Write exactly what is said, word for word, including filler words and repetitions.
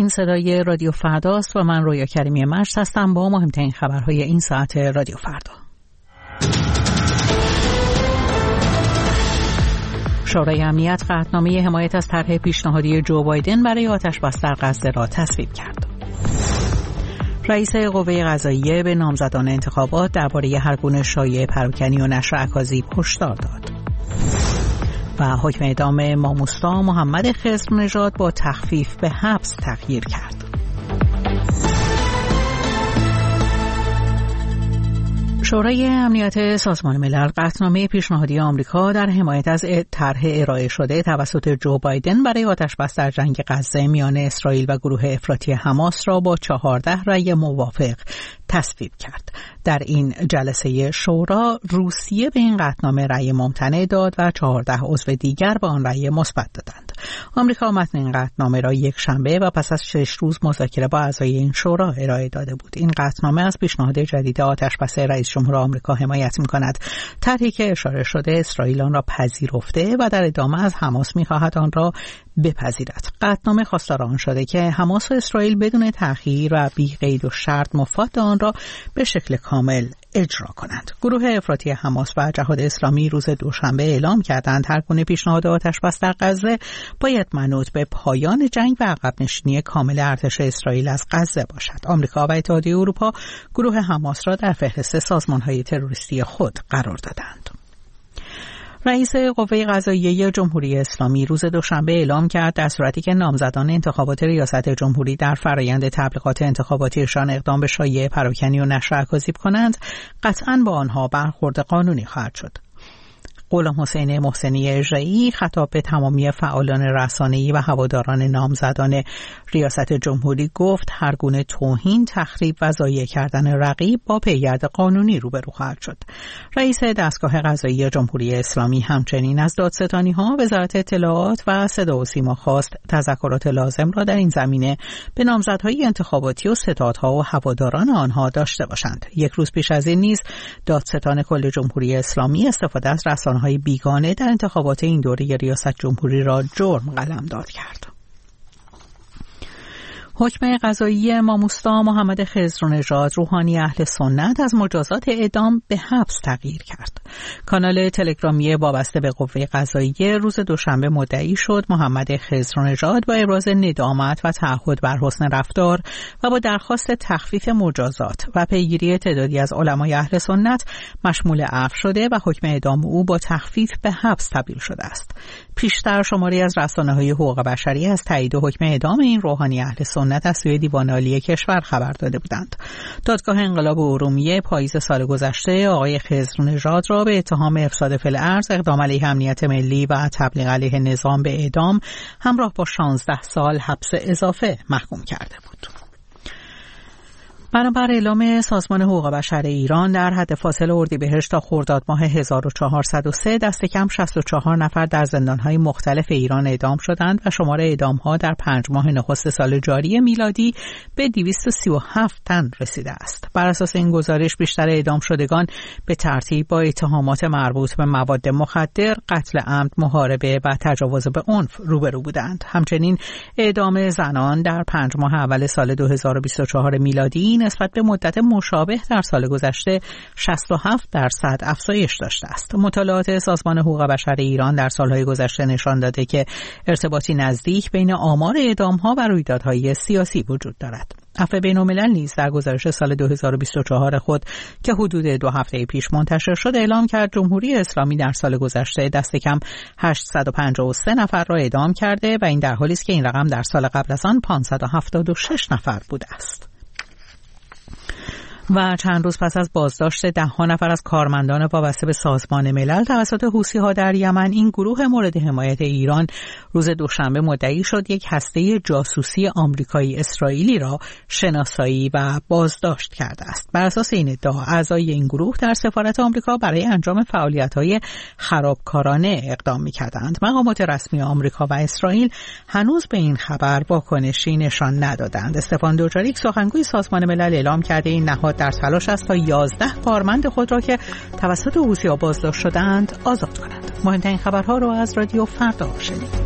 صدای رادیو فرداست و من رویا کریمی مشت هستم با مهمترین خبرهای این ساعت رادیو فردا. شورای امنیت قطعنامه حمایت از طرح پیشنهادی جو بایدن برای آتش‌بس در غزه را تصویب کرد. رئیس قوه قضاییه به نامزدان انتخابات درباره هر گونه شایعه پراکنی و نشر اکاذیب هشدار داد. و حکم اعدام ماموستا محمد خضرنژاد با تخفیف به حبس تغییر کرد. شورای امنیت سازمان ملل قطعنامه پیشنهادی آمریکا در حمایت از طرح ارائه شده توسط جو بایدن برای آتش‌بس در جنگ غزه میان اسرائیل و گروه افراطی حماس را با چهارده رأی موافق تصویب کرد. در این جلسه شورا روسیه به این قطعنامه رأی ممتنع داد و چهارده عضو دیگر به آن رأی مثبت دادند. آمریکا متن این قطعنامه را یک شنبه و پس از شش روز مذاکره با اعضای این شورا ارائه داده بود. این قطعنامه از پیشنهاد جدید آتش‌بس رئیس جمهور آمریکا حمایت می‌کند. طرحی که اشاره شده اسرائیل آن را پذیرفته و در ادامه از حماس می‌خواهد آن را بپذیرد. قطعنامه خواستار آن شده که حماس و اسرائیل بدون تأخیر و بی قید و شرط مفاد آن را به شکل کامل اجرا کنند. گروه افراطی حماس و جهاد اسلامی روز دوشنبه اعلام کردند هر گونه پیشنهاد آتش‌بس در غزه باید منوط به پایان جنگ و عقب نشینی کامل ارتش اسرائیل از غزه باشد. آمریکا و اتحادیه اروپا گروه حماس را در فهرست سازمان‌های تروریستی خود قرار دادند. رئیس قوه قضاییه جمهوری اسلامی روز دوشنبه اعلام کرد در صورتی که نامزدان انتخابات ریاست جمهوری در فرآیند تبلیغات انتخاباتیشان اقدام به شایعه پراکنی و نشر اکاذیب کنند، قطعاً با آنها برخورد قانونی خواهد شد. غلام حسین محسنی اژه‌ای خطاب به تمامی فعالان رسانه‌ای و هواداران نامزدان ریاست جمهوری گفت هر گونه توهین، تخریب و ضایع کردن رقیب با پیگرد قانونی روبرو خواهد شد. رئیس دستگاه قضایی جمهوری اسلامی همچنین از دادستانی‌ها، وزارت اطلاعات و صدا و سیما خواست تذکرات لازم را در این زمینه به نامزدهای انتخاباتی و ستادها و هواداران آنها داشته باشند. یک روز پیش از این نیز دادستان کل جمهوری اسلامی استفاده از رسانه های بیگانه در انتخابات این دوره ریاست جمهوری را جرم قلمداد کرد. حکم قضایی ماموستا محمد خضرنژاد روحانی اهل سنت از مجازات اعدام به حبس تغییر کرد. کانال تلگرامی وابسته به قوه قضاییه روز دوشنبه مدعی شد محمد خضرنژاد با ابراز ندامت و تعهد بر حسن رفتار و با درخواست تخفیف مجازات و پیگیری تعدادی از علمای اهل سنت مشمول عفو شده و حکم اعدام او با تخفیف به حبس تبدیل شده است. پیشتر شماری از رسانه‌های حقوق بشری از تایید حکم اعدام این روحانی اهل سنت از سوی دیوان عالی کشور خبر داده بودند. دادگاه انقلاب ارومیه پاییز سال گذشته آقای خضرنژاد را به اتهام افساد فی‌الارض، اقدام علیه امنیت ملی و تبلیغ علیه نظام به اعدام همراه با شانزده سال حبس اضافه محکوم کرده بود. بنابر اعلام سازمان حقوق بشر ایران در حد فاصل اردیبهشت تا خرداد ماه هزار و چهارصد و سه دست کم شصت و چهار نفر در زندان‌های مختلف ایران اعدام شدند و شمار اعدام‌ها در پنج ماه نخست سال جاری میلادی به دویست و سی و هفت تن رسیده است. بر اساس این گزارش بیشتر اعدام شدگان به ترتیب با اتهامات مربوط به مواد مخدر، قتل عمد، محاربه و تجاوز به عنف روبرو بودند. همچنین اعدام زنان در پنج ماه اول سال دو هزار و بیست و چهار میلادی نسبت به مدت مشابه در سال گذشته شصت و هفت درصد افزایش داشته است. مطالعات سازمان حقوق بشر ایران در سالهای گذشته نشان داده که ارتباطی نزدیک بین آمار اعدام‌ها و رویدادهای سیاسی وجود دارد. عفو بین‌الملل نیز در گزارش سال دو هزار و بیست و چهار خود که حدود دو هفته پیش منتشر شد اعلام کرد جمهوری اسلامی در سال گذشته دست کم هشتصد و پنجاه و سه نفر را اعدام کرده و این در حالی است که این رقم در سال قبل از آن پانصد و هفتاد و شش نفر بوده است. و چند روز پس از بازداشت ده ها نفر از کارمندان وابسته به سازمان ملل توسط حوثی‌ها در یمن، این گروه مورد حمایت ایران روز دوشنبه مدعی شد یک هسته جاسوسی آمریکایی اسرائیلی را شناسایی و بازداشت کرده است. بر اساس این ادعا اعضای این گروه در سفارت آمریکا برای انجام فعالیت‌های خرابکارانه اقدام می‌کردند. مقامات رسمی آمریکا و اسرائیل هنوز به این خبر واکنشی نشان ندادند. استفان دوجاریک سخنگوی سازمان ملل اعلام کرده این نهاد در تلاش است تا یازده کارمند خود را که توسط حوثی‌ها بازداشت شدند آزاد کنند. مهمترین خبرها را از رادیو فردا شنیدید.